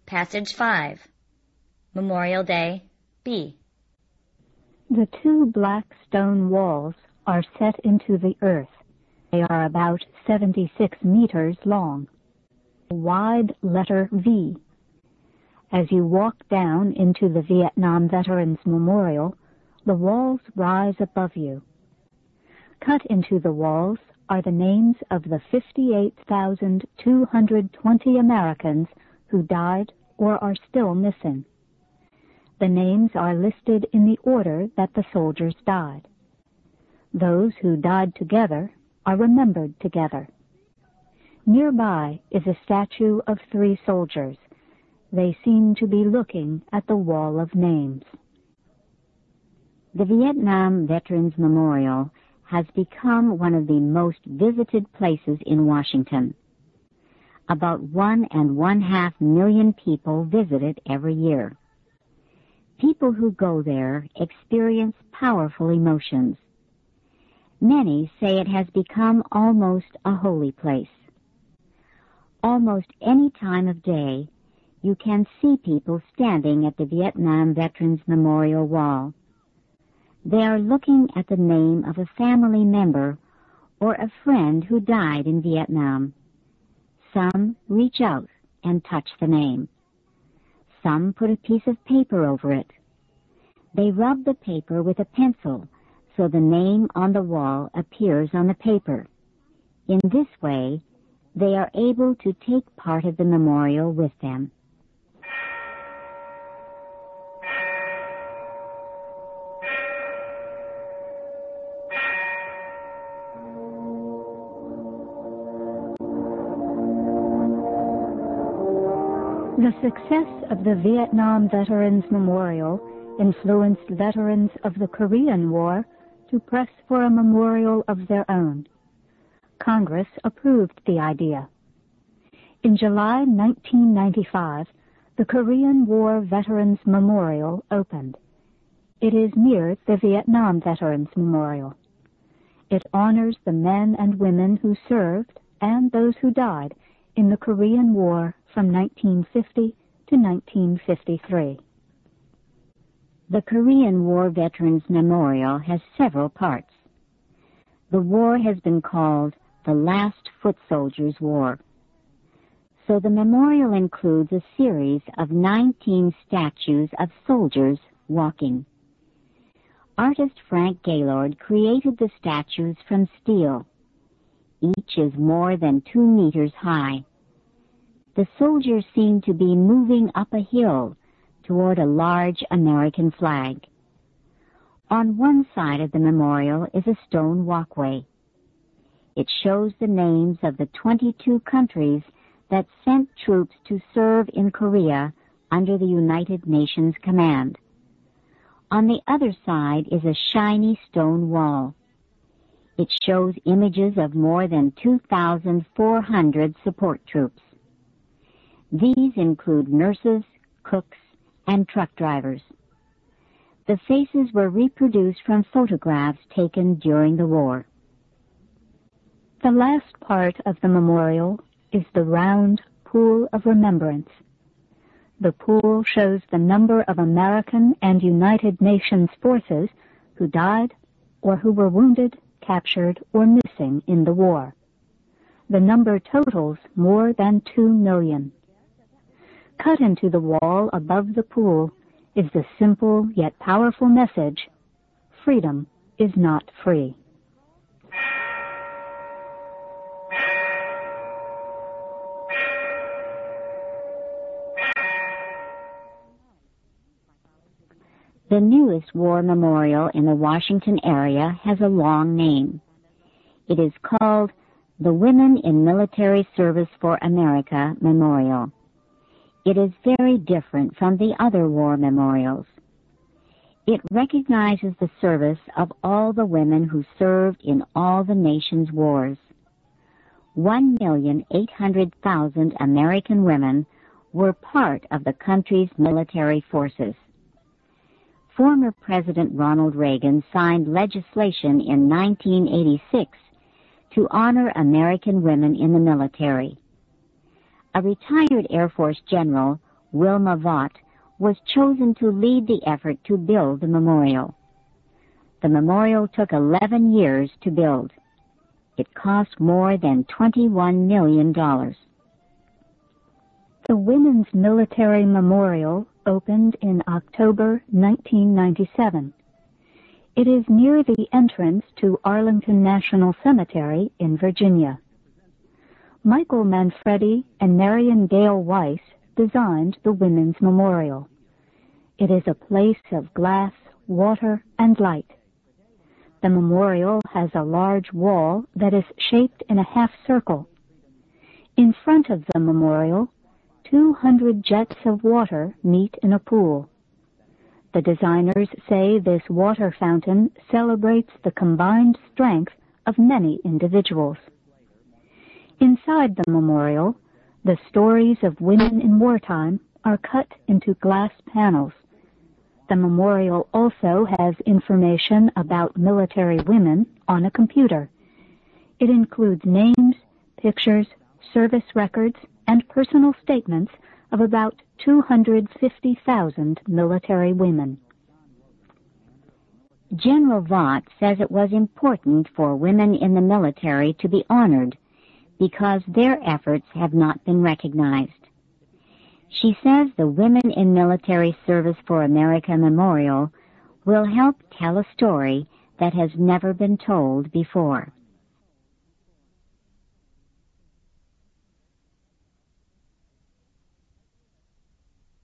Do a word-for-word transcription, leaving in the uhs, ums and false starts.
Passage five. Memorial Day, B. The two black stone walls are set into the earth. They are about seventy-six meters long. A wide letter V. As you walk down into the Vietnam Veterans Memorial, the walls rise above you. Cut into the walls are the names of the fifty-eight thousand two hundred twenty Americans who died or are still missing. The names are listed in the order that the soldiers died. Those who died together are remembered together. Nearby is a statue of three soldiers. They seem to be looking at the wall of names. The Vietnam Veterans Memorial has become one of the most visited places in Washington. About one and one-half million people visit it every year. People who go there experience powerful emotions. Many say it has become almost a holy place. Almost any time of day, you can see people standing at the Vietnam Veterans Memorial Wall. They are looking at the name of a family member or a friend who died in Vietnam. Some reach out and touch the name. Some put a piece of paper over it. They rub the paper with a pencil so the name on the wall appears on the paper. In this way, they are able to take part of the memorial with them. The success of the Vietnam Veterans Memorial influenced veterans of the Korean War to press for a memorial of their own. Congress approved the idea. In July nineteen ninety-five, the Korean War Veterans Memorial opened. It is near the Vietnam Veterans Memorial. It honors the men and women who served and those who died in the Korean War from nineteen fifty to nineteen fifty-three. The Korean War Veterans Memorial has several parts. The war has been called the Last Foot Soldiers' War. So the memorial includes a series of nineteen statues of soldiers walking. Artist Frank Gaylord created the statues from steel. Each is more than two meters high. The soldiers seem to be moving up a hill toward a large American flag. On one side of the memorial is a stone walkway. It shows the names of the twenty-two countries that sent troops to serve in Korea under the United Nations command. On the other side is a shiny stone wall. It shows images of more than two thousand four hundred support troops. These include nurses, cooks, and truck drivers. The faces were reproduced from photographs taken during the war. The last part of the memorial is the round pool of remembrance. The pool shows the number of American and United Nations forces who died or who were wounded, captured, or missing in the war. The number totals more than two million. Cut into the wall above the pool is the simple yet powerful message, freedom is not free. The newest war memorial in the Washington area has a long name. It is called the Women in Military Service for America Memorial. It is very different from the other war memorials. It recognizes the service of all the women who served in all the nation's wars. One million eight hundred thousand American women were part of the country's military forces. Former President Ronald Reagan signed legislation in nineteen eighty-six to honor American women in the military. A retired Air Force general Wilma Vaught, was chosen to lead the effort to build the memorial. The memorial took eleven years to build. It cost more than twenty-one million dollars. The Women's Military Memorial opened in October nineteen ninety-seven. It is near the entrance to Arlington National Cemetery in Virginia. Michael Manfredi and Marion Gale Weiss designed the Women's Memorial. It is a place of glass, water, and light. The memorial has a large wall that is shaped in a half circle. In front of the memorial, two hundred jets of water meet in a pool. The designers say this water fountain celebrates the combined strength of many individuals. Inside the memorial, the stories of women in wartime are cut into glass panels. The memorial also has information about military women on a computer. It includes names, pictures, service records, and personal statements of about two hundred fifty thousand military women. General Vaught says it was important for women in the military to be honored because their efforts have not been recognized. She says the Women in Military Service for America Memorial will help tell a story that has never been told before.